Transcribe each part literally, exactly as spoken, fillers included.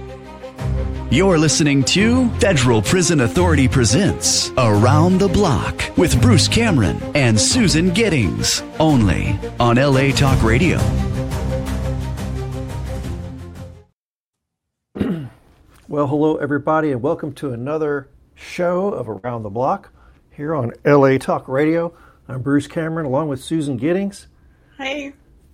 You're listening to Federal Prison Authority presents Around the Block with Bruce Cameron and Susan Giddings, only on L A Talk Radio. Well, hello everybody, and welcome to another show of Around the Block here on L A Talk Radio. I'm Bruce Cameron, along with Susan Giddings. Hey.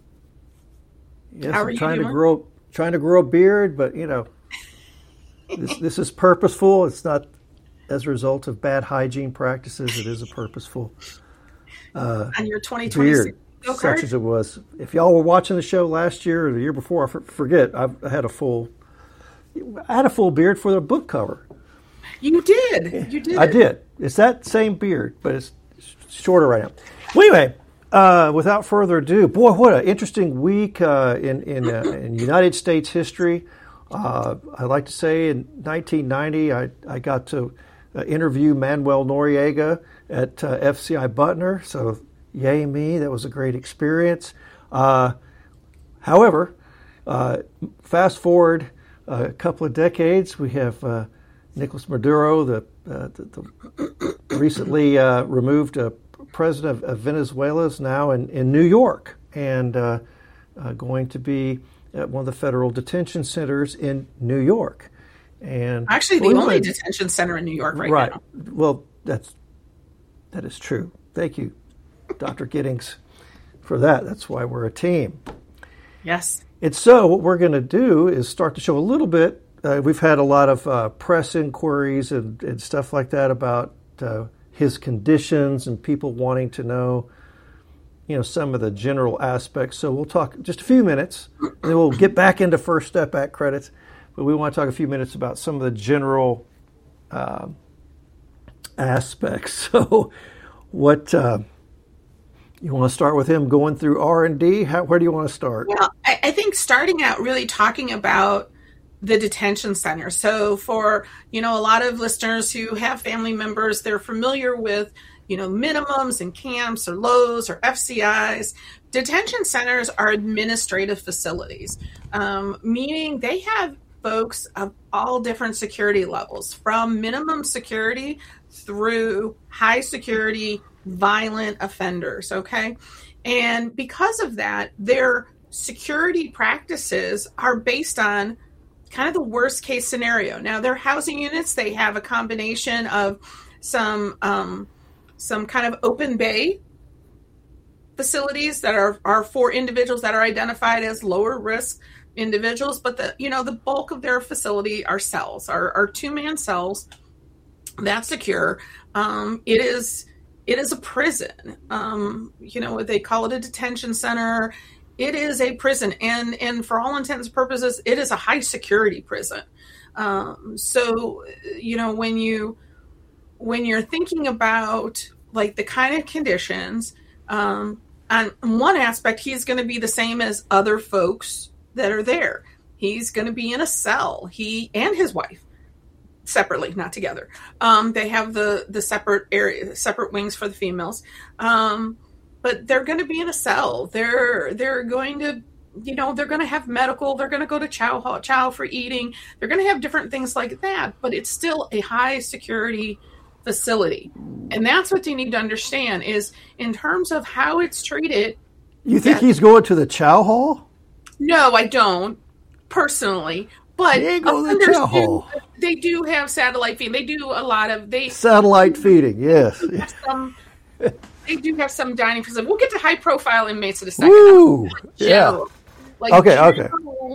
Yes, How are I'm you trying doing? to grow, trying to grow a beard, but you know, this, this is purposeful. It's not as a result of bad hygiene practices. It is a purposeful uh, on your twenty twenty-six beard, such as it was. If y'all were watching the show last year or the year before, I forget. I've, I had a full, I had a full beard for the book cover. You did. You did. I did. It's that same beard, but it's shorter right now. Well, anyway, uh, without further ado, boy, what an interesting week uh, in in, uh, in United States history. Uh, I like to say in nineteen ninety, I, I got to uh, interview Manuel Noriega at uh, F C I Butner. So, yay me, that was a great experience. Uh, however, uh, fast forward a couple of decades, we have uh, Nicolas Maduro, the, uh, the, the recently uh, removed uh, president of, of Venezuela, is now in, in New York and uh, uh, going to be at one of the federal detention centers in New York. And actually the well, only anyway, detention center in New York right, right now. Well, that's that is true. Thank you, Doctor Giddings, for that. That's why we're a team. Yes. And so what we're going to do is start to show a little bit. Uh, we've had a lot of uh, press inquiries and, and stuff like that about uh, his conditions and people wanting to know, you know, some of the general aspects. So we'll talk just a few minutes, and then we'll get back into First Step Act credits. But we want to talk a few minutes about some of the general uh, aspects. So what, uh, you want to start with him going through R and D? How, where do you want to start? Well, I, I think starting out really talking about the detention center. So for, you know, a lot of listeners who have family members, they're familiar with, you know, minimums and camps or lows or F C Is. Detention centers are administrative facilities, um, meaning they have folks of all different security levels, from minimum security through high security, violent offenders, okay? And because of that, their security practices are based on kind of the worst case scenario. Now, their housing units, they have a combination of some um, some kind of open bay facilities that are, are for individuals that are identified as lower risk individuals, but the you know the bulk of their facility are cells, are, are two-man cells that's secure. Um, it is it is a prison. Um, you know, they call it a detention center. It is a prison, and and for all intents and purposes, it is a high security prison. Um, so you know when you when you're thinking about like the kind of conditions, um, on one aspect, he's going to be the same as other folks that are there. He's going to be in a cell. He and his wife separately, not together. Um, they have the the separate area, separate wings for the females. Um, but they're going to be in a cell. They're they're going to, you know, they're going to have medical. They're going to go to chow chow for eating. They're going to have different things like that. But it's still a high security facility, and that's what they need to understand is in terms of how it's treated. You think that, he's going to the chow hall? No, I don't personally. But They go to the chow hall. They do have satellite feeding. They do a lot of they satellite feeding. Yes. Some, they do have some dining facilities. We'll get to high profile inmates in a second. Woo! Yeah. Like, okay. Okay.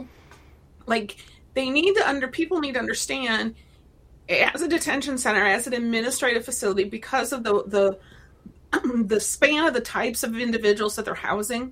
Like they need to under people need to understand, as a detention center, as an administrative facility, because of the the the span of the types of individuals that they're housing,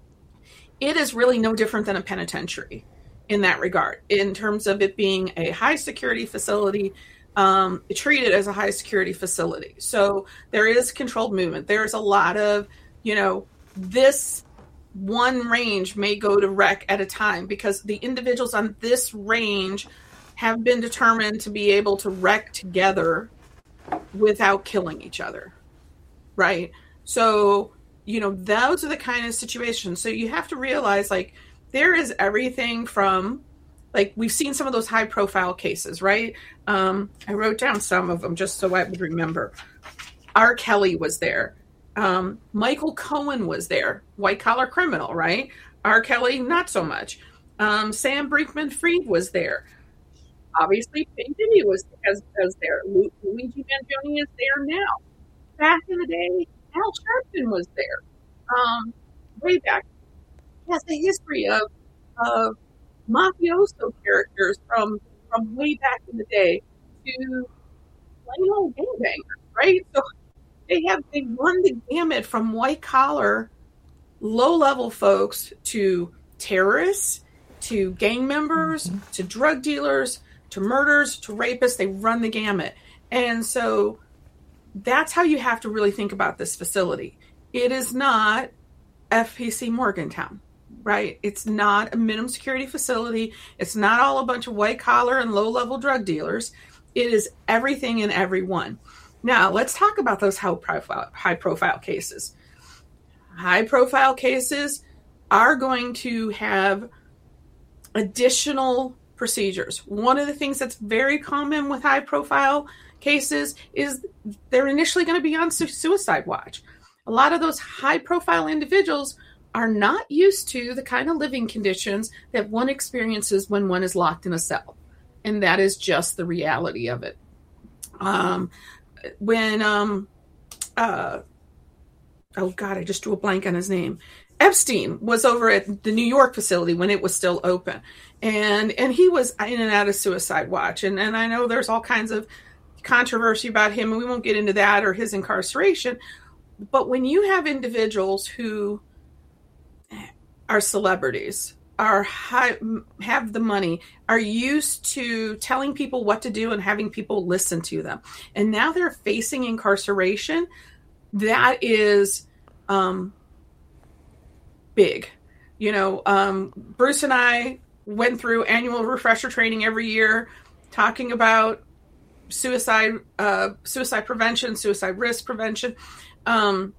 it is really no different than a penitentiary in that regard, in terms of it being a high security facility, um, treated as a high security facility. So there is controlled movement. There's a lot of, you know, this one range may go to wreck at a time because the individuals on this range have been determined to be able to wreck together without killing each other. Right? So, you know, those are the kind of situations. So you have to realize, like, there is everything from like we've seen some of those high profile cases, right? Um, I wrote down some of them just so I would remember. R. Kelly was there. Um, Michael Cohen was there, white collar criminal, right? R. Kelly, not so much. Um, Sam Brinkman-Fried was there. Obviously, P. Diddy was, was, was there. Lu- Luigi Mangione is there now. Back in the day, Al Sharpton was there. Um, way back. He has a history of, of mafioso characters from, from way back in the day to plain old gangbangers, right? So they have they run the gamut from white collar, low level folks to terrorists, to gang members, mm-hmm. to drug dealers, to murderers, to rapists. They run the gamut. And so that's how you have to really think about this facility. It is not F P C Morgantown, right? It's not a minimum security facility. It's not all a bunch of white collar and low level drug dealers. It is everything and everyone. Now, let's talk about those high profile, high profile cases. High profile cases are going to have additional procedures. One of the things that's very common with high profile cases is they're initially going to be on su- suicide watch. A lot of those high profile individuals are not used to the kind of living conditions that one experiences when one is locked in a cell. And that is just the reality of it. Um, when, um, uh, oh God, I just drew a blank on his name. Epstein was over at the New York facility when it was still open. And and he was in and out of suicide watch. And, and I know there's all kinds of controversy about him, and we won't get into that or his incarceration. But when you have individuals who are celebrities, are high, have the money, are used to telling people what to do and having people listen to them, and now they're facing incarceration, that is um, big. You know, um, Bruce and I went through annual refresher training every year talking about suicide, uh, suicide prevention, suicide risk prevention. Um,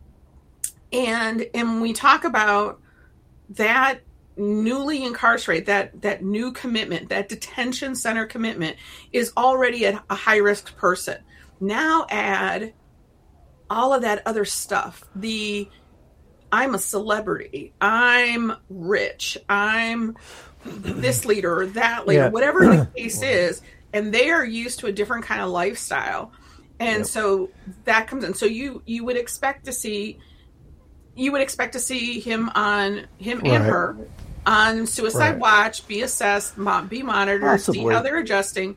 and, and we talk about that newly incarcerated, that, that new commitment, that detention center commitment is already a, a high risk person. Now add all of that other stuff. The, I'm a celebrity, I'm rich, I'm this leader or that leader, yeah. whatever the case is. And they are used to a different kind of lifestyle. And yep. so that comes in. So you, you would expect to see, you would expect to see him on him right. and her on suicide right. watch, be assessed, be monitored, Possibly. see how they're adjusting.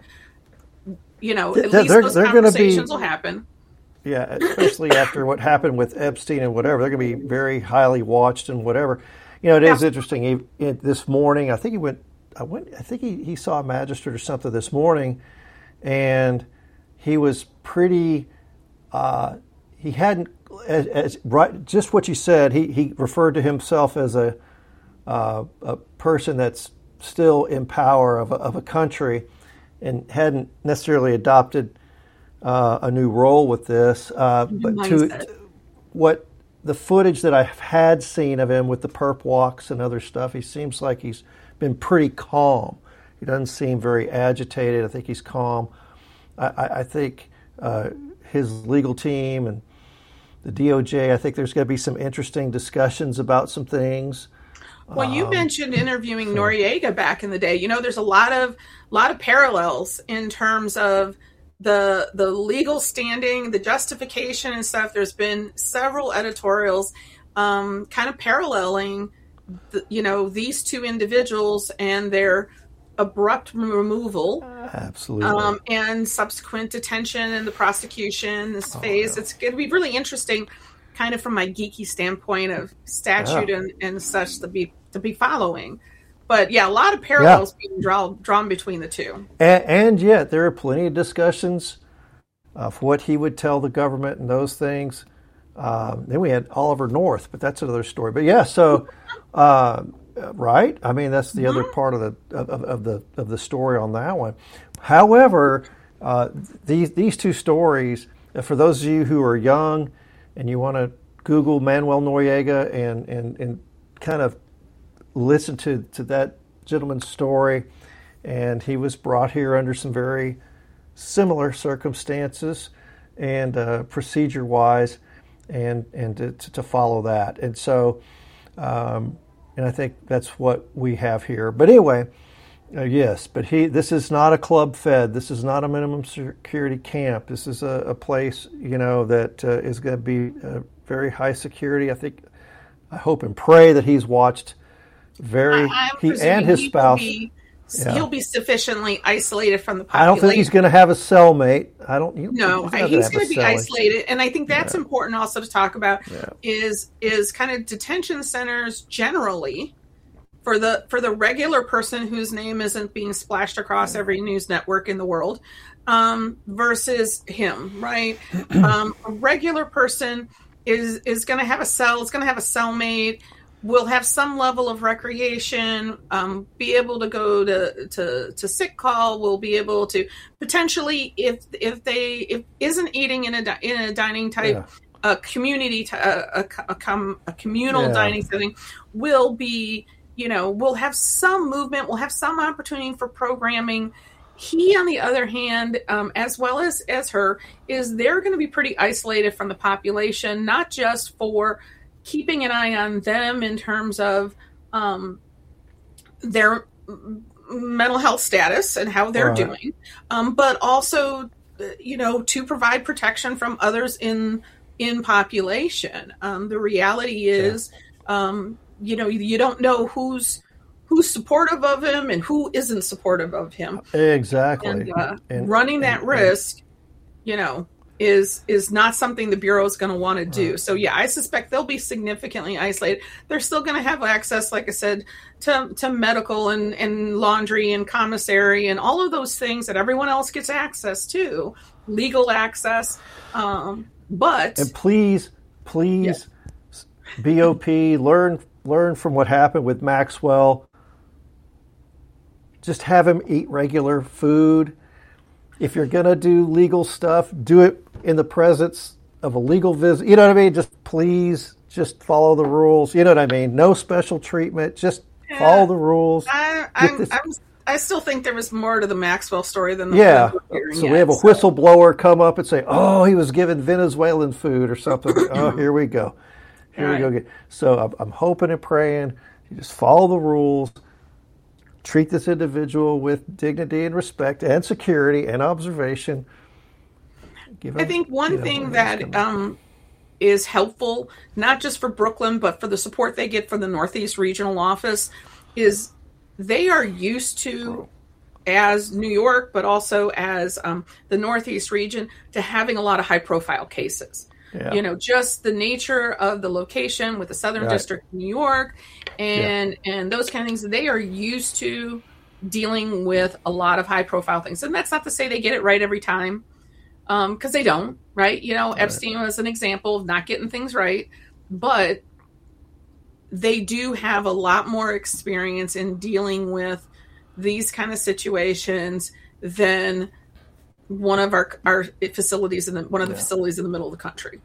You know, at they're, least those they're conversations be, will happen. Yeah, especially after what happened with Epstein and whatever. They're going to be very highly watched and whatever. You know, it is yeah. interesting. He, it, this morning, I think he went, I went, I think he, he saw a magistrate or something this morning, and he was pretty, uh, he hadn't, as, as right, just what you said, he, he referred to himself as a, uh, a person that's still in power of a, of a country and hadn't necessarily adopted uh, a new role with this. Uh, but to, to what the footage that I've had seen of him with the perp walks and other stuff, he seems like he's been pretty calm. He doesn't seem very agitated. I think he's calm. I, I, I think uh, his legal team and the D O J, I think there's going to be some interesting discussions about some things. Well, you um, mentioned interviewing Noriega back in the day. You know, there's a lot of lot of parallels in terms of the the legal standing, the justification and stuff. There's been several editorials um, kind of paralleling, the, you know, these two individuals and their abrupt removal, absolutely, um, and subsequent detention and the prosecution. This phase, oh, yeah. It's going to be really interesting. Kind of from my geeky standpoint of statute yeah. and, and such to be to be following. But yeah, a lot of parallels yeah. being draw, drawn between the two. And, and yet there are plenty of discussions of what he would tell the government and those things. Um, then we had Oliver North, but that's another story. But yeah, so uh, right. I mean, that's the mm-hmm. other part of the of, of the of the story on that one. However, uh, these these two stories, for those of you who are young and you want to Google Manuel Noriega and, and, and kind of listen to, to that gentleman's story and he was brought here under some very similar circumstances and uh, procedure-wise, and and to, to follow that. And so, um, and I think that's what we have here. But anyway, uh, yes, but he. This is not a club fed. This is not a minimum security camp. This is a, a place, you know, that uh, is going to be uh, very high security. I think, I hope and pray that he's watched very I, he and his spouse. Be, yeah. He'll be sufficiently isolated from the population. I don't think he's going to have a cellmate. I don't. You no, he's, he's going to be cellmate. isolated, and I think that's yeah. important also to talk about. Yeah. Is is kind of detention centers generally for the for the regular person whose name isn't being splashed across every news network in the world, um, versus him, right? um, a regular person is is going to have a cell. It's going to have a cellmate. Will have some level of recreation, um, be able to go to, to, to sick call, will be able to potentially, if if they if isn't eating in a in a dining type, yeah. a community, a, a, a, com, a communal yeah. dining setting, will be, you know, will have some movement, will have some opportunity for programming. He, on the other hand, um, as well as, as her, is they're going to be pretty isolated from the population, not just for keeping an eye on them in terms of um, their mental health status and how they're right. doing, um, but also, you know, to provide protection from others in in population. Um, the reality is, yeah. um, you know, you don't know who's who's supportive of him and who isn't supportive of him. Exactly. And, uh, and running that and, risk, you know, is is not something the Bureau is going to want to do. Right. So, yeah, I suspect they'll be significantly isolated. They're still going to have access, like I said, to, to medical and, and laundry and commissary and all of those things that everyone else gets access to, legal access. Um, but and please, please, yeah. B O P, learn learn from what happened with Maxwell. Just have him eat regular food. If you're going to do legal stuff, do it in the presence of a legal visit. You know what I mean? Just please, just follow the rules. You know what I mean? No special treatment. Just yeah. follow the rules. I, I'm, I'm, I still think there was more to the Maxwell story than the yeah. So yet, we have a so. whistleblower come up and say, "Oh, he was given Venezuelan food or something." Oh, here we go. Here right. we go. So I'm, I'm hoping and praying. You just follow the rules. Treat this individual with dignity and respect and security and observation. Give I him, think one you know, thing that um, is helpful, not just for Brooklyn, but for the support they get from the Northeast Regional Office, is they are used to, as New York, but also as um, the Northeast region, to having a lot of high-profile cases. Yeah. You know, just the nature of the location with the Southern right. District of New York and yeah. and those kind of things. They are used to dealing with a lot of high profile things. And that's not to say they get it right every time, because um, they don't, right? You know, right. Epstein was an example of not getting things right. But they do have a lot more experience in dealing with these kind of situations than one of our our facilities in the one of the yeah. facilities in the middle of the country.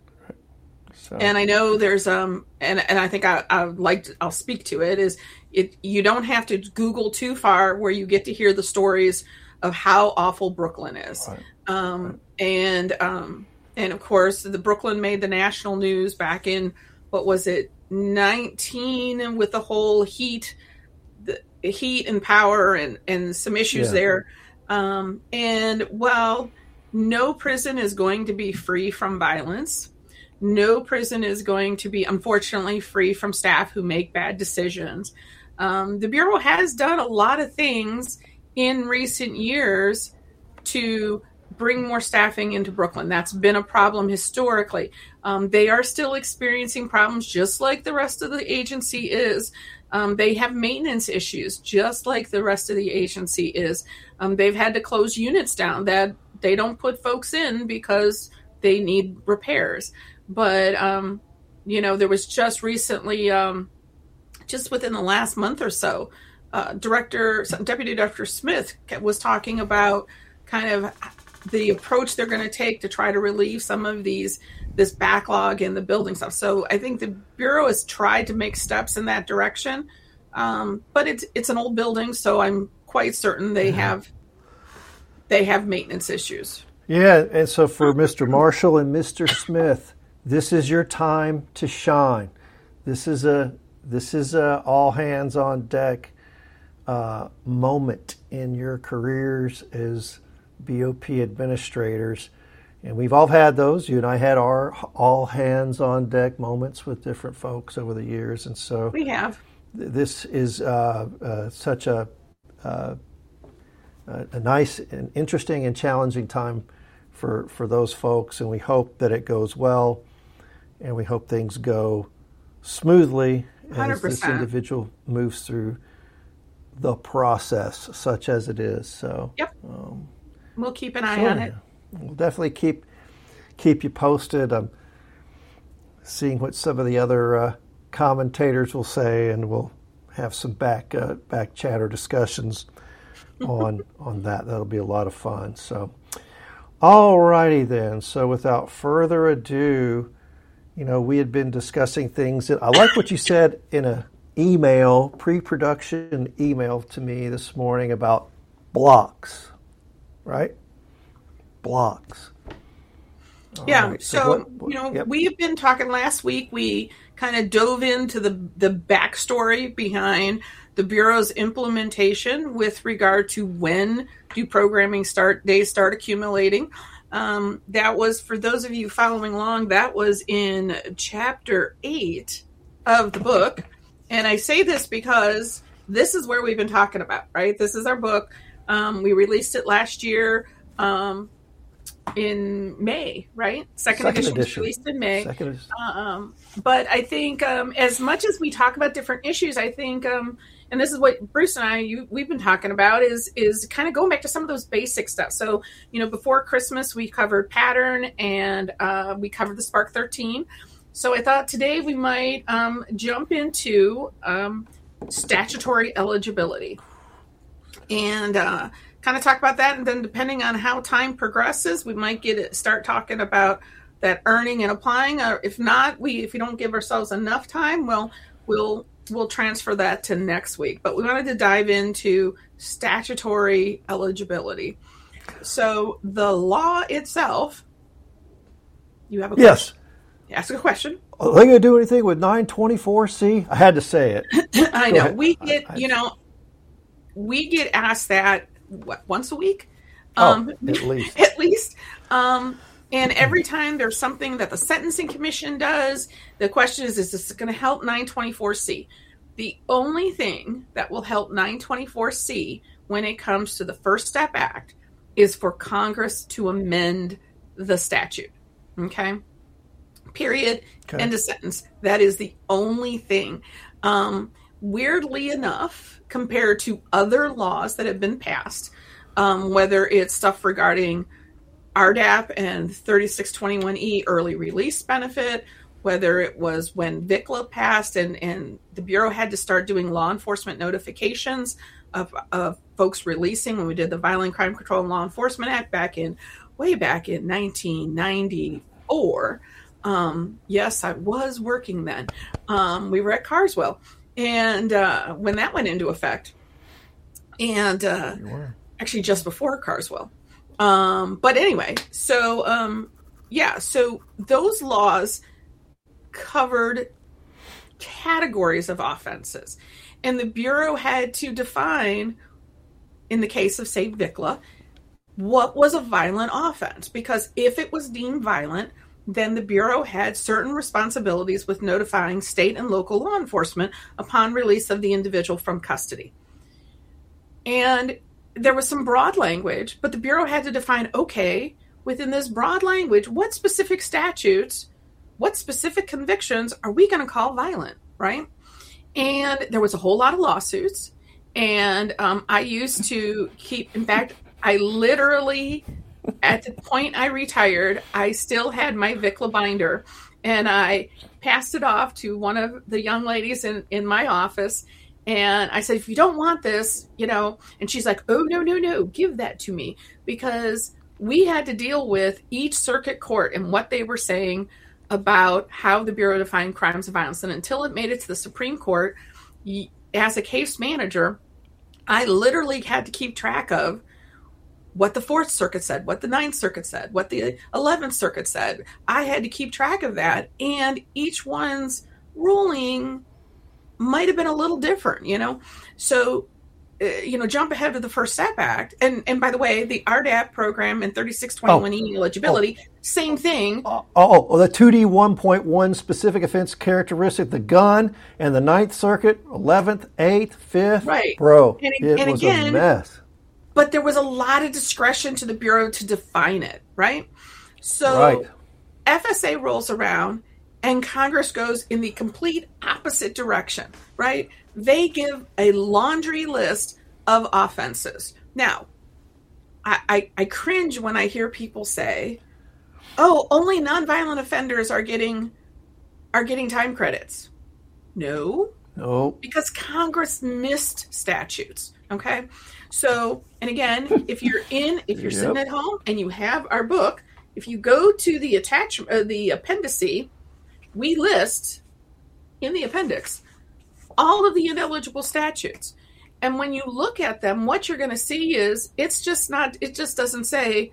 So. And I know there's um and and I think I I would like to, I'll speak to it is it you don't have to Google too far where you get to hear the stories of how awful Brooklyn is. Right. Um right. and um and of course the Brooklyn made the national news back in what was it nineteen with the whole heat the heat and power and and some issues yeah. there. Um, and while no prison is going to be free from violence, no prison is going to be, unfortunately, free from staff who make bad decisions. Um, the Bureau has done a lot of things in recent years to bring more staffing into Brooklyn. That's been a problem historically. Um, they are still experiencing problems just like the rest of the agency is. Um, they have maintenance issues, just like the rest of the agency is. Um, they've had to close units down that they don't put folks in because they need repairs. But, um, you know, there was just recently, um, just within the last month or so, uh, Director, Deputy Director Smith was talking about kind of the approach they're going to take to try to relieve some of these this backlog in the building stuff. So I think the Bureau has tried to make steps in that direction, um, but it's it's an old building, so I'm quite certain they have they have maintenance issues. Yeah, and so for Mister Marshall and Mister Smith, this is your time to shine. This is a this is a all hands on deck uh, moment in your careers as B O P administrators, and we've all had those. You and I had our all hands on deck moments with different folks over the years, and so we have. th- this is uh, uh, such a uh, a nice and interesting and challenging time for for those folks, and we hope that it goes well, and we hope things go smoothly as one hundred percent. this individual moves through the process, such as it is. So, yep, um, we'll keep an eye so, on it. We'll definitely keep keep you posted. I'm seeing what some of the other uh, commentators will say, and we'll have some back uh, back chatter discussions on on that. That'll be a lot of fun. So, all righty then. So, without further ado, you know, we had been discussing things that I like what you said in a email, pre-production email to me this morning about blocks, right? Blocks. All yeah. right. So, what, what, you know, yep. we've been talking last week. We kind of dove into the the backstory behind the Bureau's implementation with regard to when do programming start days start accumulating. Um, that was, for those of you following along, that was in chapter eight of the book. And I say this because this is where we've been talking about, right? This is our book. Um, we released it last year um, in May, right? Second, Second edition was edition. released in May. Second edition. Um, but I think um, as much as we talk about different issues, I think, um, and this is what Bruce and I, you, we've been talking about, is is kind of going back to some of those basic stuff. So, you know, before Christmas, we covered pattern and uh, we covered the Spark thirteen. So I thought today we might um, jump into um, statutory eligibility and uh, kind of talk about that. And then depending on how time progresses, we might get it, start talking about that earning and applying. Or if not, we if we don't give ourselves enough time, well, we'll we'll transfer that to next week. But we wanted to dive into statutory eligibility. So the law itself, you have a question? Yes. Ask a question. Are they going to do anything with nine twenty-four C? I had to say it. I Go know. ahead. We get, you know, we get asked that, what, once a week? Oh, Um, at least. At least. Um, and every time there's something that the Sentencing Commission does, the question is, is this going to help nine twenty-four C? The only thing that will help nine twenty-four C when it comes to the First Step Act is for Congress to amend the statute. Okay? Period. Okay. End of sentence. That is the only thing. Um, weirdly enough, compared to other laws that have been passed, um, whether it's stuff regarding R D A P and thirty-six twenty-one E early release benefit, whether it was when V I C L A passed and, and the Bureau had to start doing law enforcement notifications of, of folks releasing when we did the Violent Crime Control and Law Enforcement Act back in, way back in nineteen ninety-four. Um, yes, I was working then. Um, we were at Carswell, and uh, when that went into effect, and uh, actually just before Carswell. Um, but anyway, so um, yeah, so those laws covered categories of offenses, and the Bureau had to define, in the case of, say, V I C L A, what was a violent offense, because if it was deemed violent, then the Bureau had certain responsibilities with notifying state and local law enforcement upon release of the individual from custody. And there was some broad language, but the Bureau had to define, okay, within this broad language, what specific statutes, what specific convictions are we going to call violent, right? And there was a whole lot of lawsuits. And um, I used to keep, in fact, I literally... at the point I retired, I still had my V I C L A binder, and I passed it off to one of the young ladies in, in my office. And I said, if you don't want this, you know, and she's like, oh, no, no, no, give that to me. Because we had to deal with each circuit court and what they were saying about how the Bureau defined crimes of violence. And until it made it to the Supreme Court, as a case manager, I literally had to keep track of what the Fourth Circuit said, what the Ninth Circuit said, what the Eleventh Circuit said. I had to keep track of that, and each one's ruling might have been a little different, you know? So, uh, you know, jump ahead to the First Step Act. And and by the way, the R D A P program and thirty-six twenty-one E oh, eligibility, oh, same thing. Oh, oh, oh, the two D one point one specific offense characteristic, the gun, and the Ninth Circuit, eleventh, eighth, fifth. Right. Bro, and, it and was again, a mess. But there was a lot of discretion to the Bureau to define it, right? So right. F S A rolls around and Congress goes in the complete opposite direction, right? They give a laundry list of offenses. Now, I, I, I cringe when I hear people say, oh, only nonviolent offenders are getting are getting time credits. No. No. Because Congress missed statutes, okay? So, and again, if you're in, if you're yep. sitting at home and you have our book, if you go to the attachment, uh, the appendice, we list in the appendix all of the ineligible statutes. And when you look at them, what you're going to see is it's just not, it just doesn't say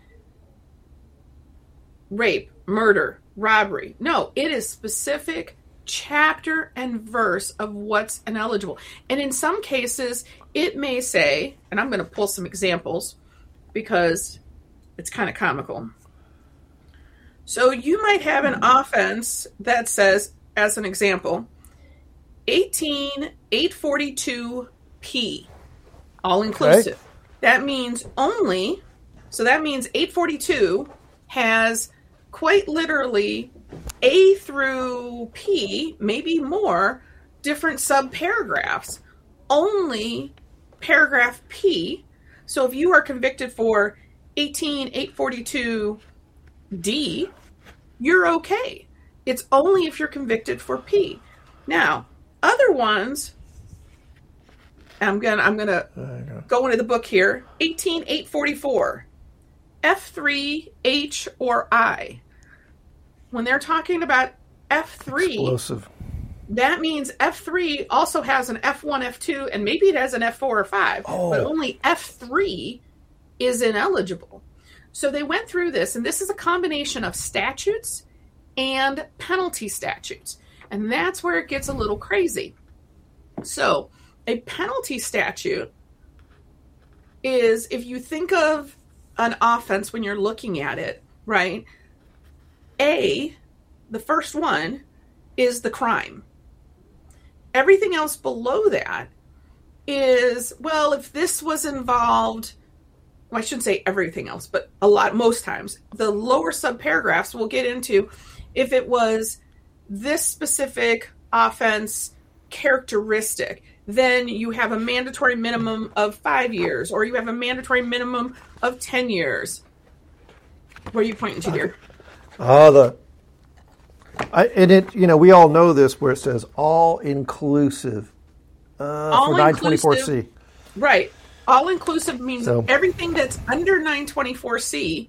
rape, murder, robbery. No, it is specific chapter and verse of what's ineligible. And in some cases, it may say, and I'm going to pull some examples because it's kind of comical. So you might have an offense that says, as an example, eighteen eight forty-two P, all inclusive. Okay. That means only, so that means eight forty-two has quite literally A through P, maybe more, different subparagraphs. Only paragraph P. So if you are convicted for eighteen eight forty-two D, you're okay. It's only if you're convicted for P. Now, other ones, I'm gonna I'm gonna go. go into the book here. eighteen eight forty-four, F three, H, or I. When they're talking about F three, explosive. That means F three also has an F one, F two, and maybe it has an F four or five, oh. but only F three is ineligible. So they went through this, and this is a combination of statutes and penalty statutes. And that's where it gets a little crazy. So a penalty statute is, if you think of an offense when you're looking at it, right? A, the first one, is the crime. Everything else below that is, well, if this was involved, well, I shouldn't say everything else, but a lot, most times, the lower subparagraphs will get into if it was this specific offense characteristic, then you have a mandatory minimum of five years, or you have a mandatory minimum of ten years. Where are you pointing to, dear? Oh, uh, the, I, and it, you know, we all know this where it says all inclusive uh, all for nine twenty-four C. Right. All inclusive means so. everything that's under nine twenty-four C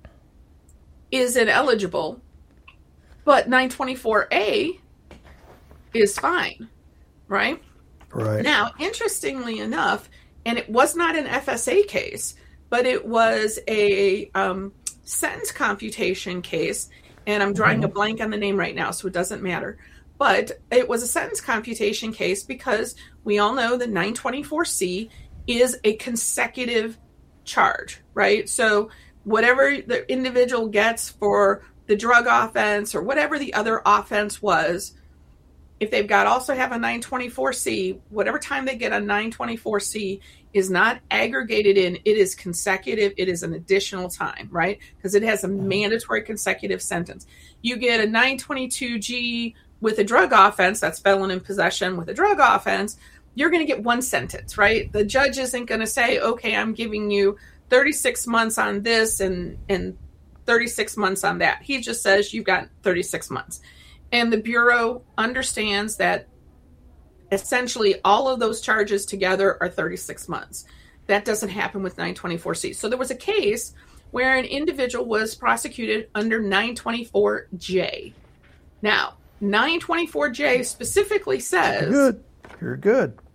is ineligible, but nine twenty-four A is fine, right? Right. Now, interestingly enough, and it was not an F S A case, but it was a um, sentence computation case, and I'm drawing mm-hmm. a blank on the name right now, so it doesn't matter. But it was a sentence computation case because we all know that nine twenty-four C is a consecutive charge, right? So whatever the individual gets for the drug offense or whatever the other offense was, if they've got also have a nine twenty-four C, whatever time they get a nine twenty-four C is not aggregated in, it is consecutive, it is an additional time, right? Because it has a mandatory consecutive sentence. You get a nine twenty-two G with a drug offense, that's felon in possession with a drug offense, you're going to get one sentence, right? The judge isn't going to say, okay, I'm giving you thirty-six months on this and, and thirty-six months on that. He just says you've got thirty-six months. And the Bureau understands that essentially all of those charges together are thirty-six months. That doesn't happen with nine twenty-four C. So there was a case where an individual was prosecuted under nine twenty-four J. Now, nine twenty-four J specifically says... Good. You're good.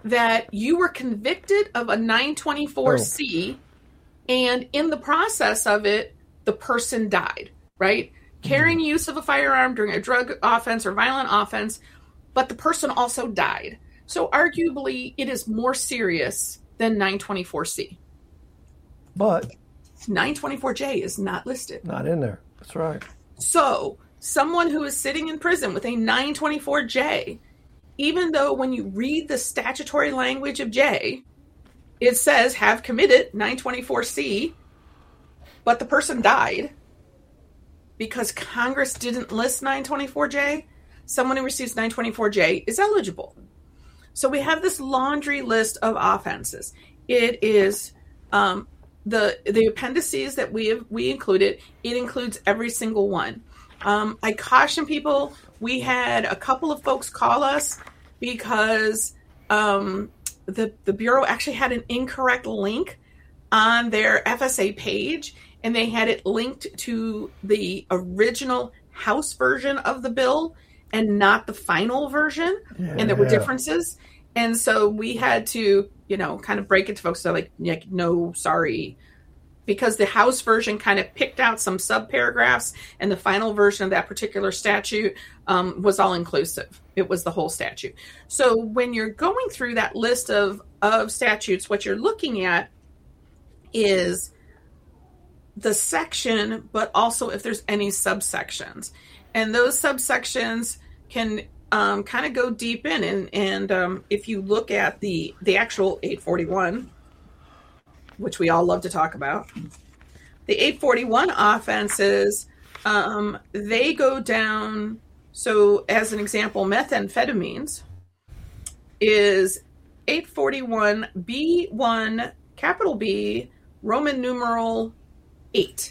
that you were convicted of a nine twenty-four C, oh. and in the process of it, the person died, right? Mm-hmm. Carrying use of a firearm during a drug offense or violent offense, but the person also died. So arguably, it is more serious than nine twenty-four C. But nine twenty-four J is not listed. Not in there. That's right. So someone who is sitting in prison with a nine twenty-four J, even though when you read the statutory language of J, it says have committed nine twenty-four C, but the person died because Congress didn't list nine twenty-four J, someone who receives nine twenty-four J is eligible. So we have this laundry list of offenses. It is um, the the appendices that we have we included. It includes every single one. Um, I caution people. We had a couple of folks call us because um, the the Bureau actually had an incorrect link on their F S A page, and they had it linked to the original House version of the bill and not the final version, yeah. and there were differences. And so we had to, you know, kind of break it to folks. So like, like, no, sorry. Because the House version kind of picked out some subparagraphs, and the final version of that particular statute um, was all inclusive. It was the whole statute. So when you're going through that list of, of statutes, what you're looking at is the section, but also if there's any subsections. And those subsections can um, kind of go deep in. And, and um, if you look at the, the actual eight forty-one, which we all love to talk about, the eight forty-one offenses, um, they go down. So as an example, methamphetamines is eight forty-one B one, capital B, Roman numeral eight.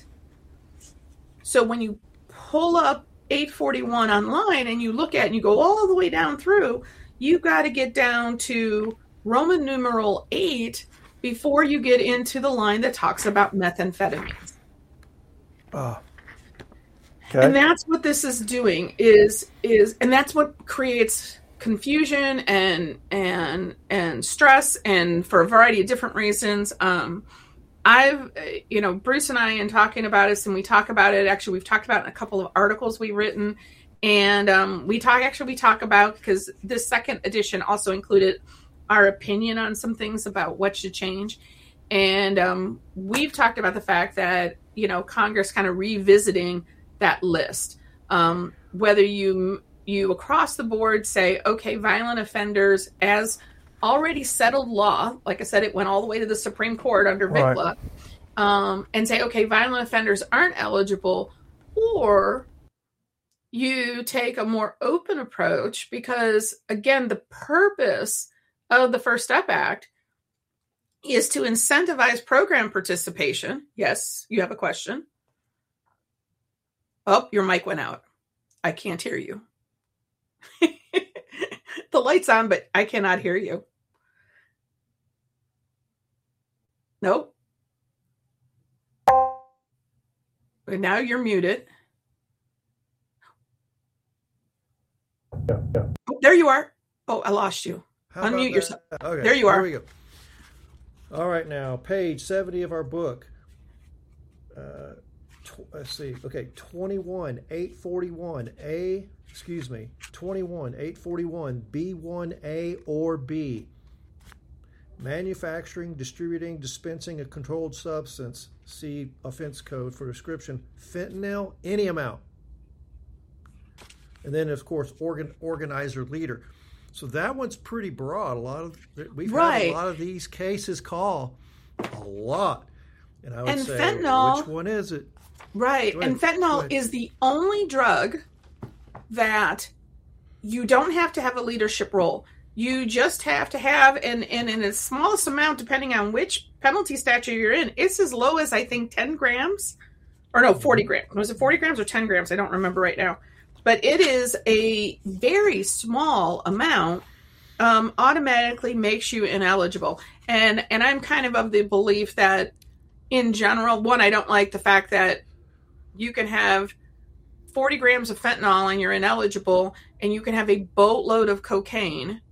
So when you pull up eight forty-one online and you look at it and you go all the way down through, you've got to get down to Roman numeral eight before you get into the line that talks about methamphetamines. Oh. Okay. And that's what this is doing is, is, and that's what creates confusion and, and, and stress, and for a variety of different reasons. Um, I've, you know, Bruce and I, in talking about this, and we talk about it, actually, we've talked about it in a couple of articles we've written. And um, we talk, actually, we talk about, because this second edition also included our opinion on some things about what should change. And um, we've talked about the fact that, you know, Congress kind of revisiting that list. Um, whether you, you across the board say, okay, violent offenders as already settled law, like I said, it went all the way to the Supreme Court under V C L A, right. um, and say, okay, violent offenders aren't eligible, or you take a more open approach, because, again, the purpose of the First Step Act is to incentivize program participation. Yes, you have a question. Oh, your mic went out. I can't hear you. The light's on, but I cannot hear you. Nope. And now you're muted. Yeah, yeah. Oh, there you are. Oh, I lost you. How Unmute yourself. Okay, there you are. Here we go. All right, now page seventy of our book. Uh, tw- let's see. Okay, twenty-one eight forty-one A. Excuse me, twenty-one eight forty-one B one A or B. Manufacturing, distributing, dispensing a controlled substance. See offense code for description. Fentanyl, any amount. And then, of course, organ organizer leader. So that one's pretty broad. A lot of we've right. had a lot of these cases call a lot. And I would and say, fentanyl, which one is it? Right. And fentanyl is the only drug that you don't have to have a leadership role. You just have to have, and, and in the smallest amount, depending on which penalty statute you're in, it's as low as, I think, ten grams. Or no, forty grams. Was it forty grams or ten grams? I don't remember right now. But it is a very small amount, um, automatically makes you ineligible. And and I'm kind of of the belief that, in general, one, I don't like the fact that you can have forty grams of fentanyl and you're ineligible, and you can have a boatload of cocaine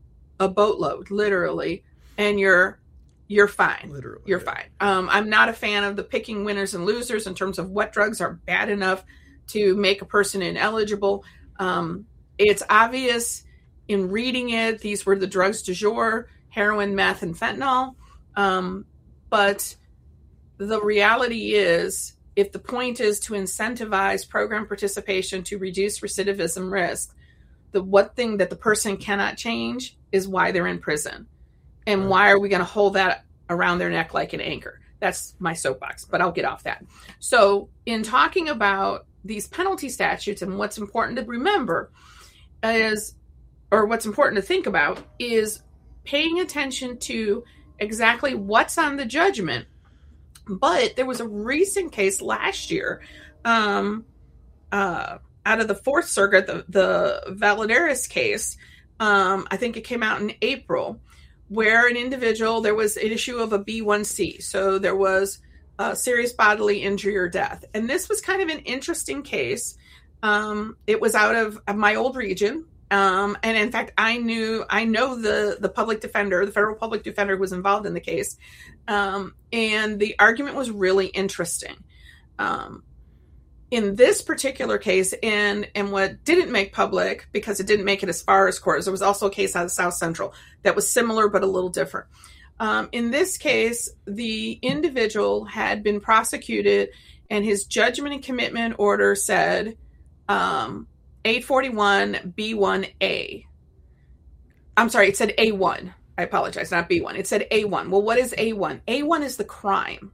a boatload, literally, and you're you're fine. Literally, you're yeah. fine. Um, I'm not a fan of the picking winners and losers in terms of what drugs are bad enough to make a person ineligible. Um, it's obvious in reading it, these were the drugs du jour, heroin, meth, and fentanyl. Um, but the reality is, if the point is to incentivize program participation to reduce recidivism risk, the one thing that the person cannot change is why they're in prison. And Right. why are we going to hold that around their neck like an anchor? That's my soapbox, but I'll get off that. So in talking about these penalty statutes, and what's important to remember is, or what's important to think about, is paying attention to exactly what's on the judgment. But there was a recent case last year um, uh, out of the Fourth Circuit, the, the Valladares case. Um, I think it came out in April, where an individual, there was an issue of a B one C. So there was a serious bodily injury or death. And this was kind of an interesting case. Um, it was out of, of my old region. Um, and in fact, I knew, I know the, the public defender, the federal public defender who was involved in the case. Um, and the argument was really interesting. Um, in this particular case, and, and what didn't make public, because it didn't make it as far as court, there was also a case out of South Central that was similar, but a little different. Um, in this case, the individual had been prosecuted, and his judgment and commitment order said, um, eight forty-one B one A. I'm sorry, it said A one. I apologize, not B one. It said A one. Well, what is A one? A one is the crime.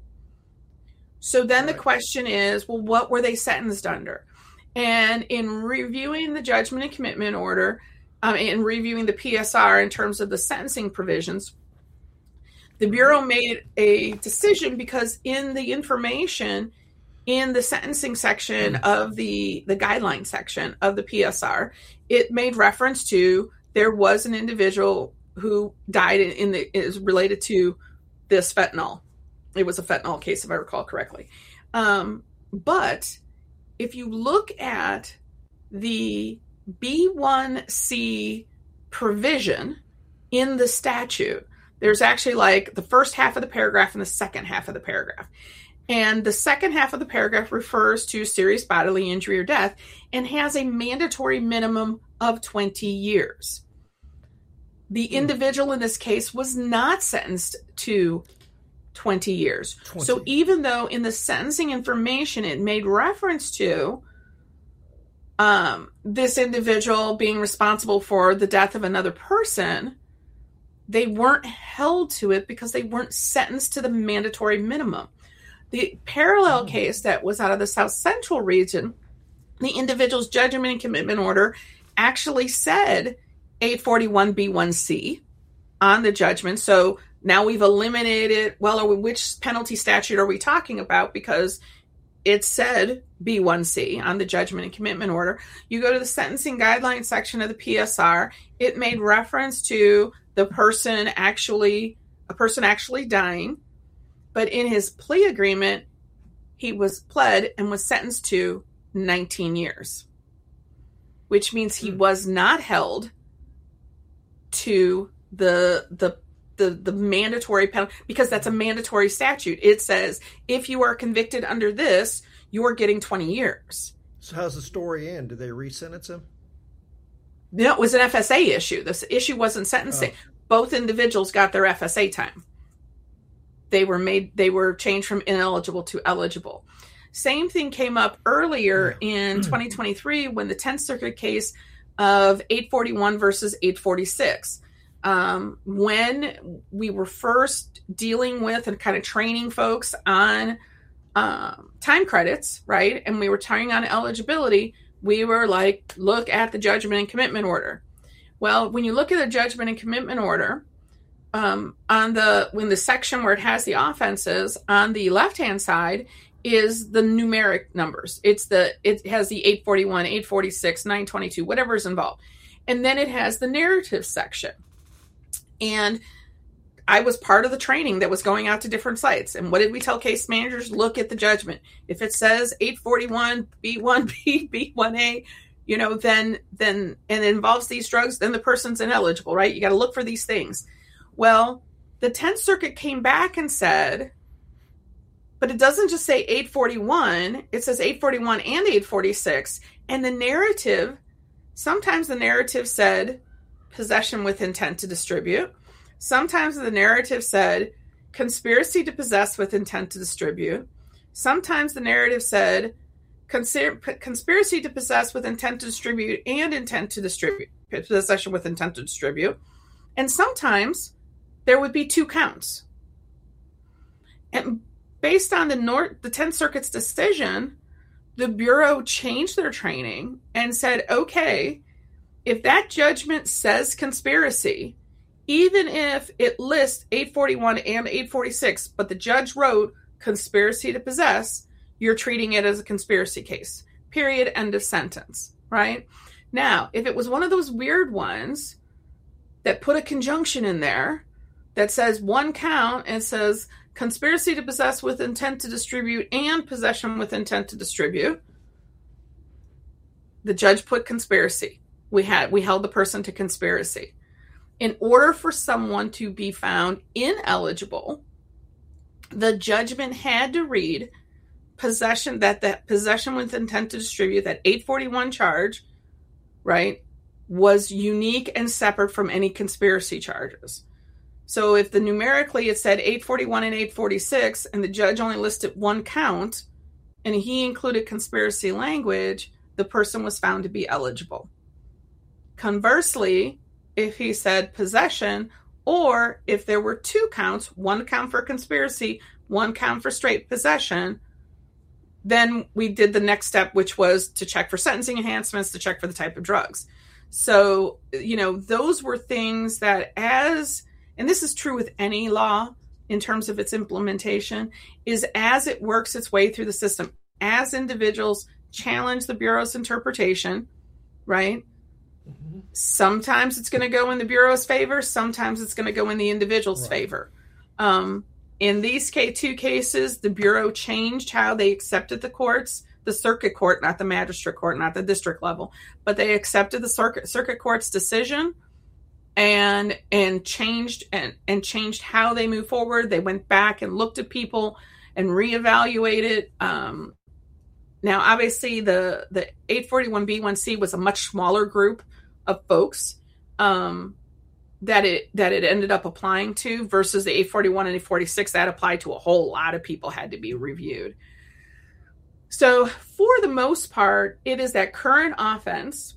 So then right. The question is, well, what were they sentenced under? And in reviewing the judgment and commitment order, um, and reviewing the P S R in terms of the sentencing provisions, the Bureau made a decision because in the information in the sentencing section of the, the guideline section of the P S R, it made reference to there was an individual who died in, in the, is related to this fentanyl. It was a fentanyl case, if I recall correctly. Um, but if you look at the B one C provision in the statute, there's actually like the first half of the paragraph and the second half of the paragraph. And the second half of the paragraph refers to serious bodily injury or death and has a mandatory minimum of twenty years. The individual in this case was not sentenced to twenty years. twenty. So even though in the sentencing information it made reference to um, this individual being responsible for the death of another person, they weren't held to it because they weren't sentenced to the mandatory minimum. The parallel case that was out of the South Central region, the individual's judgment and commitment order actually said eight forty-one B one C on the judgment. So now we've eliminated, well, are we, which penalty statute are we talking about? Because it said B one C on the judgment and commitment order. You go to the sentencing guidelines section of the P S R, it made reference to the person actually, a person actually dying. But in his plea agreement, he was pled and was sentenced to nineteen years, which means he was not held to the the the, the mandatory penalty, because that's a mandatory statute. It says if you are convicted under this, you're getting twenty years. So how's the story end? Did they re-sentence him? No, it was an F S A issue. This issue wasn't sentencing. Oh. Both individuals got their F S A time. They were made, they were changed from ineligible to eligible. Same thing came up earlier in twenty twenty-three when the tenth Circuit case of eight forty-one versus eight forty-six. Um, when we were first dealing with and kind of training folks on um, time credits, right? And we were tying on eligibility, we were like, look at the judgment and commitment order. Well, when you look at the judgment and commitment order, Um, on the, in the section where it has the offenses, on the left-hand side is the numeric numbers. It's the, it has the eight forty-one, eight forty-six, nine twenty-two, whatever is involved. And then it has the narrative section. And I was part of the training that was going out to different sites. And what did we tell case managers? Look at the judgment. If it says eight forty-one, B one B, B one A, you know, then, then, and it involves these drugs, then the person's ineligible, right? You got to look for these things. Well, the tenth Circuit came back and said, but it doesn't just say eight forty-one, it says eight forty-one and eight forty-six. And the narrative, sometimes the narrative said possession with intent to distribute. Sometimes the narrative said conspiracy to possess with intent to distribute. Sometimes the narrative said consider, conspiracy to possess with intent to distribute and intent to distribute, possession with intent to distribute. And sometimes there would be two counts. And based on the North, the tenth Circuit's decision, the Bureau changed their training and said, okay, if that judgment says conspiracy, even if it lists eight forty-one and eight forty-six, but the judge wrote conspiracy to possess, you're treating it as a conspiracy case. Period. End of sentence. Right? Now, if it was one of those weird ones that put a conjunction in there that says one count and says conspiracy to possess with intent to distribute and possession with intent to distribute, the judge put conspiracy. We had we held the person to conspiracy. In order for someone to be found ineligible, the judgment had to read possession, that that possession with intent to distribute, that eight forty-one charge, right, was unique and separate from any conspiracy charges. So if the numerically it said eight forty-one and eight forty-six and the judge only listed one count and he included conspiracy language, the person was found to be eligible. Conversely, if he said possession, or if there were two counts, one count for conspiracy, one count for straight possession, then we did the next step, which was to check for sentencing enhancements, to check for the type of drugs. So, you know, those were things that as, and this is true with any law in terms of its implementation, is as it works its way through the system, as individuals challenge the Bureau's interpretation, right? Mm-hmm. Sometimes it's going to go in the Bureau's favor. Sometimes it's going to go in the individual's right. favor. Um, in these K two cases, the Bureau changed how they accepted the courts, the circuit court, not the magistrate court, not the district level, but they accepted the circuit circuit court's decision and and changed and, and changed how they move forward. They went back and looked at people and reevaluated. Um, now, obviously, the, the eight forty-one B one C was a much smaller group of folks um, that it that it ended up applying to versus the eight forty-one and eight forty-six that applied to a whole lot of people, had to be reviewed. So for the most part, it is that current offense.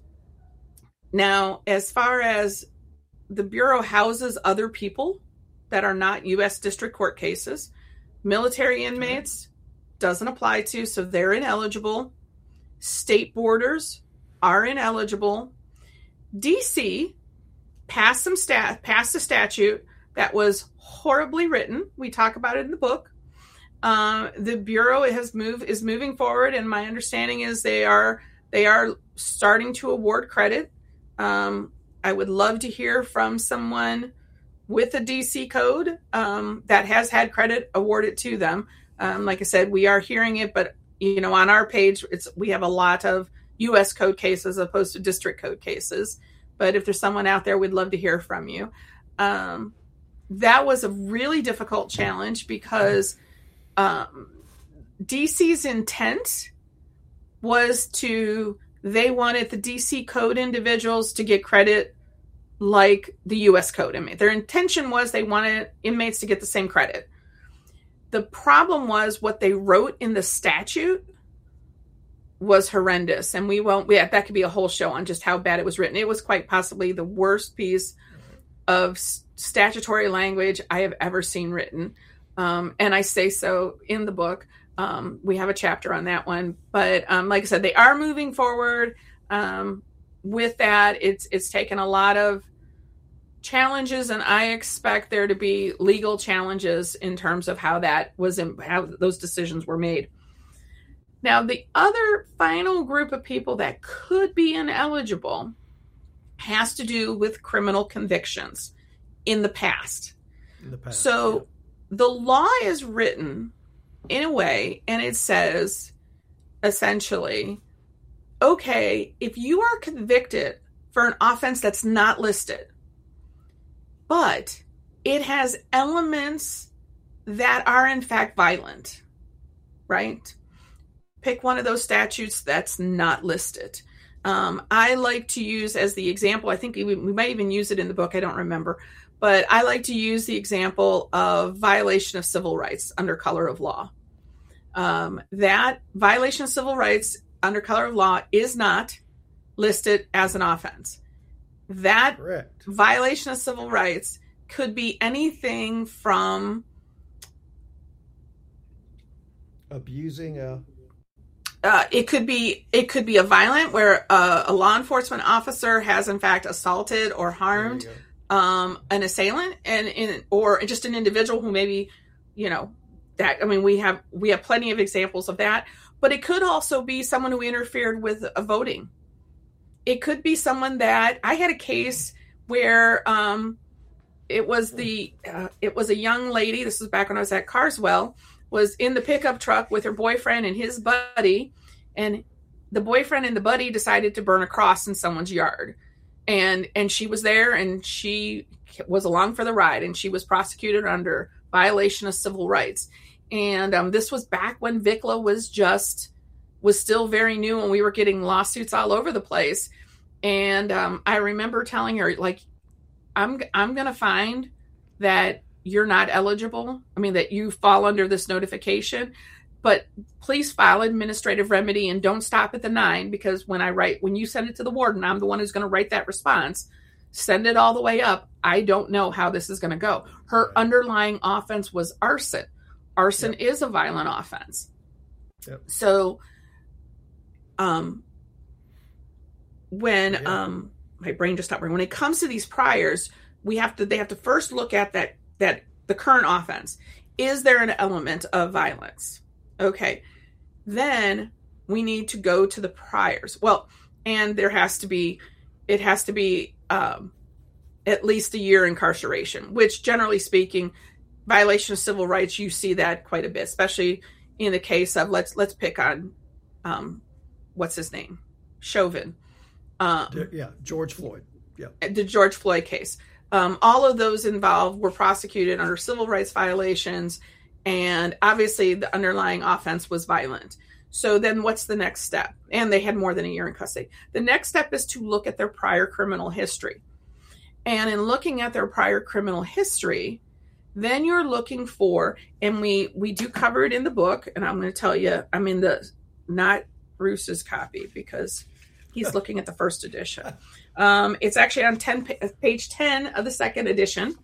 Now, as far as the Bureau houses other people that are not U S district court cases, military inmates doesn't apply to, so they're ineligible. State borders are ineligible. D C passed some stat passed a statute that was horribly written. We talk about it in the book. Uh, the Bureau has moved is moving forward, and my understanding is they are they are starting to award credit. Um, I would love to hear from someone with a D C code um, that has had credit awarded to them. Um, like I said, we are hearing it, but you know, on our page, it's we have a lot of U S code cases as opposed to district code cases. But if there's someone out there, we'd love to hear from you. Um, that was a really difficult challenge because um, D C's intent was to, they wanted the D C code individuals to get credit like the U S code inmate. Their intention was they wanted inmates to get the same credit. The problem was what they wrote in the statute was horrendous. And we won't, we, that could be a whole show on just how bad it was written. It was quite possibly the worst piece of statutory language I have ever seen written. Um, and I say so in the book. Um, we have a chapter on that one. But um, like I said, they are moving forward um, with that. It's, it's taken a lot of challenges, and I expect there to be legal challenges in terms of how that was, in, how those decisions were made. Now, the other final group of people that could be ineligible has to do with criminal convictions in the past. In the past, so yeah. The law is written in a way, and it says, essentially, okay, if you are convicted for an offense that's not listed, but it has elements that are in fact violent, right? Pick one of those statutes that's not listed. Um, I like to use as the example, I think we, we might even use it in the book, I don't remember, but I like to use the example of violation of civil rights under color of law. Um, that violation of civil rights under color of law is not listed as an offense. That Correct. violation of civil rights could be anything from abusing a Uh, it could be it could be a violent where uh, a law enforcement officer has in fact assaulted or harmed um, an assailant, and in, or just an individual who maybe, you know, that I mean we have we have plenty of examples of that. But it could also be someone who interfered with a voting. It could be someone that I had a case where um, it was the uh, it was a young lady. This was back when I was at Carswell. Was in the pickup truck with her boyfriend and his buddy, and the boyfriend and the buddy decided to burn a cross in someone's yard. And and she was there, and she was along for the ride, and she was prosecuted under violation of civil rights. And um, this was back when V C L A was just, was still very new, and we were getting lawsuits all over the place. And um, I remember telling her, like, I'm I'm going to find that you're not eligible. I mean, that you fall under this notification, but please file administrative remedy and don't stop at the nine, because when I write, when you send it to the warden, I'm the one who's going to write that response. Send it all the way up. I don't know how this is going to go. Her Right. underlying offense was arson. Arson Yep. is a violent offense. Yep. So, um, when, Yeah. um, my brain just stopped. When it comes to these priors, we have to, they have to first look at that, that the current offense. Is there an element of violence? Okay. Then we need to go to the priors. Well, and there has to be, it has to be um, at least a year incarceration, which generally speaking, violation of civil rights, you see that quite a bit, especially in the case of, let's, let's pick on, um, what's his name? Chauvin. Um, yeah, George Floyd. Yeah. The George Floyd case. Um, all of those involved were prosecuted under civil rights violations, and obviously the underlying offense was violent. So then what's the next step? And they had more than a year in custody. The next step is to look at their prior criminal history. And in looking at their prior criminal history, then you're looking for, and we, we do cover it in the book, and I'm going to tell you, I'm in the, not Bruce's copy, because he's looking at the first edition. Um, it's actually on ten, page ten of the second edition,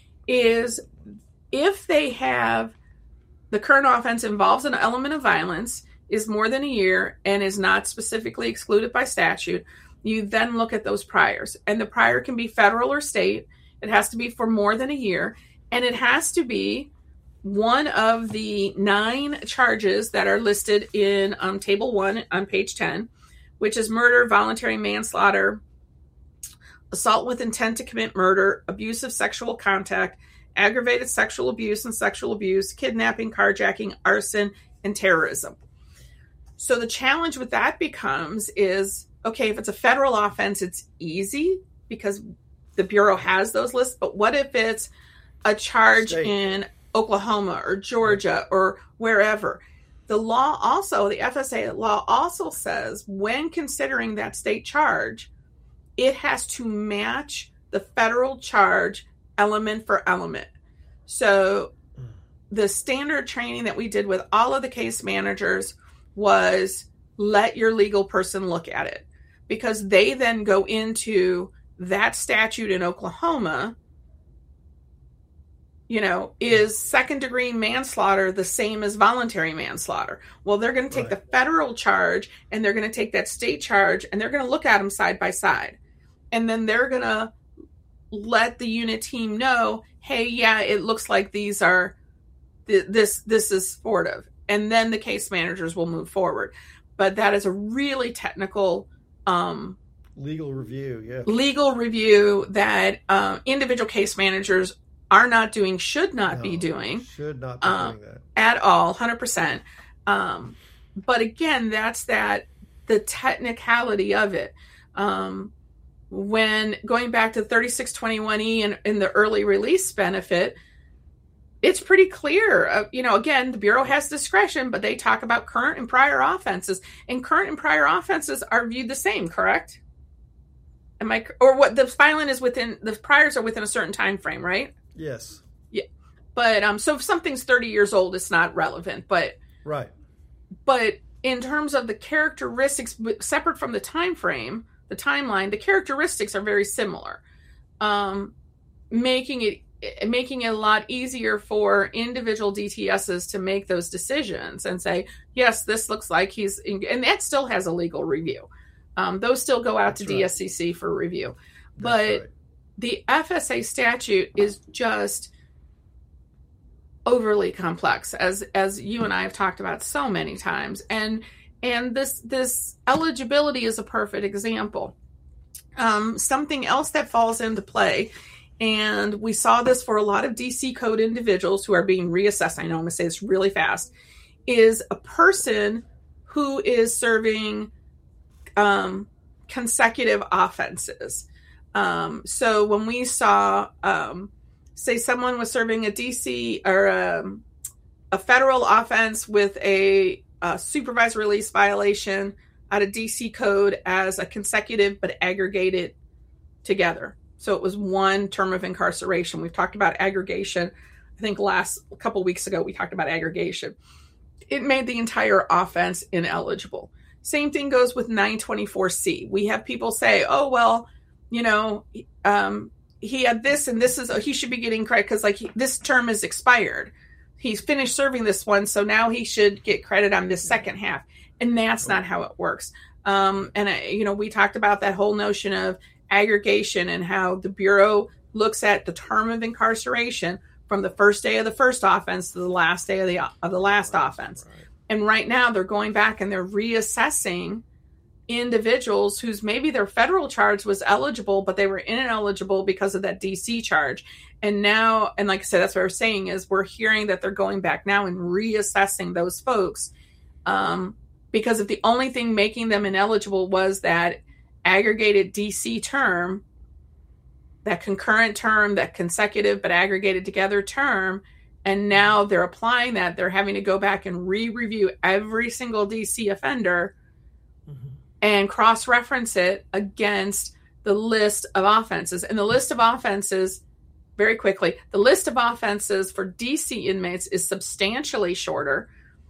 is if they have the current offense involves an element of violence, is more than a year, and is not specifically excluded by statute, you then look at those priors. And the prior can be federal or state. It has to be for more than a year, and it has to be one of the nine charges that are listed in um, table one on page ten, which is murder, voluntary manslaughter, assault with intent to commit murder, abusive sexual contact, aggravated sexual abuse and sexual abuse, kidnapping, carjacking, arson, and terrorism. So the challenge with that becomes is, okay, if it's a federal offense, it's easy because the Bureau has those lists. But what if it's a charge State. in Oklahoma or Georgia or wherever? The law also, the F S A law also says when considering that state charge, it has to match the federal charge element for element. So the standard training that we did with all of the case managers was let your legal person look at it, because they then go into that statute in Oklahoma. You know, is second degree manslaughter the same as voluntary manslaughter? Well, they're going to take Right. the federal charge and they're going to take that state charge and they're going to look at them side by side. And then they're going to let the unit team know, hey, yeah, it looks like these are, th- this, this is sportive. And then the case managers will move forward. But that is a really technical, um, Legal review, yeah. legal review that uh, individual case managers are not doing, should not No, be doing Should not be um, doing that. at all, one hundred percent. Um, but again, that's that the technicality of it. Um, when going back to thirty-six twenty-one E and in the early release benefit, it's pretty clear. Uh, you know, again, the Bureau has discretion, but they talk about current and prior offenses, and current and prior offenses are viewed the same, correct? Am I, or what the filing is within, the priors are within a certain time frame, right? Yes. Yeah. But um, so if something's thirty years old, it's not relevant. But right. But in terms of the characteristics, separate from the time frame, the timeline, the characteristics are very similar, um, making it making it a lot easier for individual D T Ss to make those decisions and say, yes, this looks like he's, in, and that still has a legal review. Um, those still go out That's to right. D S C C for review. That's but right. the F S A statute is just overly complex, as as you and I have talked about so many times. And and this this eligibility is a perfect example. Um, something else that falls into play, and we saw this for a lot of D C code individuals who are being reassessed, I know I'm going to say this really fast, is a person who is serving um, consecutive offenses. Um, so when we saw, um, say someone was serving a D C or a, a federal offense with a, a supervised release violation out of D C code as a consecutive but aggregated together. So it was one term of incarceration. We've talked about aggregation. I think last a couple weeks ago we talked about aggregation. It made the entire offense ineligible. Same thing goes with nine twenty-four C. We have people say, oh, well, you know, um, he had this and this is, oh, he should be getting credit because like he, this term is expired. He's finished serving this one, so now he should get credit on this second half. And that's not how it works. Um, and, I, you know, we talked about that whole notion of aggregation and how the Bureau looks at the term of incarceration from the first day of the first offense to the last day of the of the last offense. Right. And right now they're going back and they're reassessing individuals whose maybe their federal charge was eligible, but they were ineligible because of that D C charge. And now, and like I said, that's what we're saying is we're hearing that they're going back now and reassessing those folks. Um, because if the only thing making them ineligible was that aggregated D C term, that concurrent term, that consecutive but aggregated together term, and now they're applying that, they're having to go back and re-review every single D C offender mm-hmm. and cross-reference it against the list of offenses. And the list of offenses, very quickly, the list of offenses for D C inmates is substantially shorter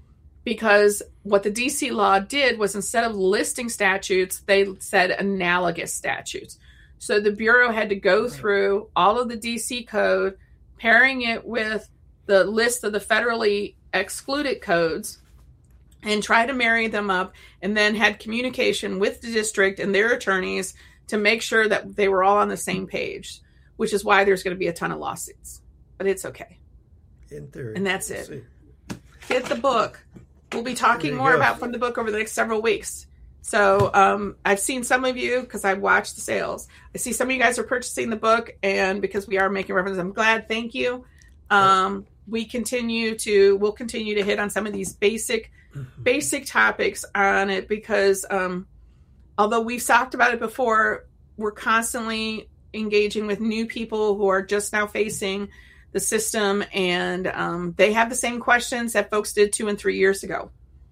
because what the D C law did was instead of listing statutes, they said analogous statutes. So the Bureau had to go through all of the D C code, pairing it with the list of the federally excluded codes, and try to marry them up, and then had communication with the district and their attorneys to make sure that they were all on the same page, which is why there's going to be a ton of lawsuits. But it's okay. In theory. And that's we'll it. See. Get the book. We'll be talking more go. about from the book over the next several weeks. So um, I've seen some of you, because I've watched the sales. I see some of you guys are purchasing the book, and because we are making references, I'm glad. Thank you. Um, we continue to, we'll continue to hit on some of these basic, mm-hmm. basic topics on it because um, although we've talked about it before, we're constantly engaging with new people who are just now facing the system, and um, they have the same questions that folks did two and three years ago.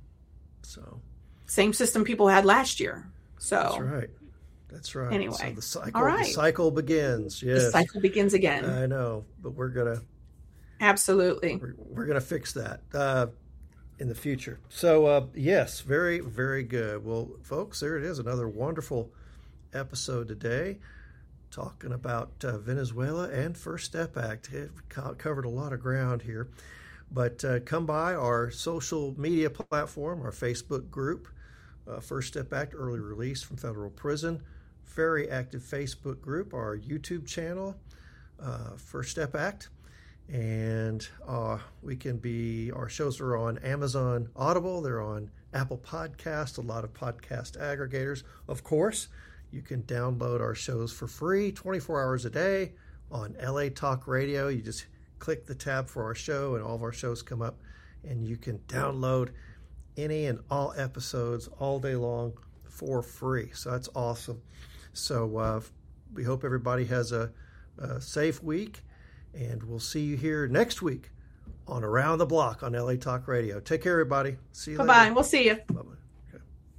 So, same system people had last year. So that's right. That's right. Anyway, so the cycle, all right. the cycle begins. Yes, the cycle begins again. I know, but we're gonna absolutely we're, we're gonna fix that uh, in the future. So uh, yes, very very good. Well, folks, there it is. Another wonderful episode today. Talking about uh, Venezuela and First Step Act. It covered a lot of ground here. But uh, come by our social media platform, our Facebook group, uh, First Step Act Early Release from Federal Prison. Very active Facebook group, our YouTube channel, uh, First Step Act. And uh, we can be, our shows are on Amazon Audible. They're on Apple Podcast, a lot of podcast aggregators, of course. You can download our shows for free, twenty-four hours a day on L A Talk Radio. You just click the tab for our show and all of our shows come up, and you can download any and all episodes all day long for free. So that's awesome. So uh, we hope everybody has a, a safe week, and we'll see you here next week on Around the Block on L A Talk Radio. Take care, everybody. See you Bye-bye. later. We'll see you. Bye-bye.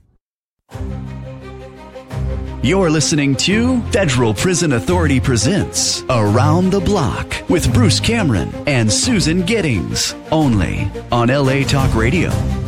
Okay. You're listening to Federal Prison Authority presents Around the Block with Bruce Cameron and Susan Giddings, only on L A Talk Radio.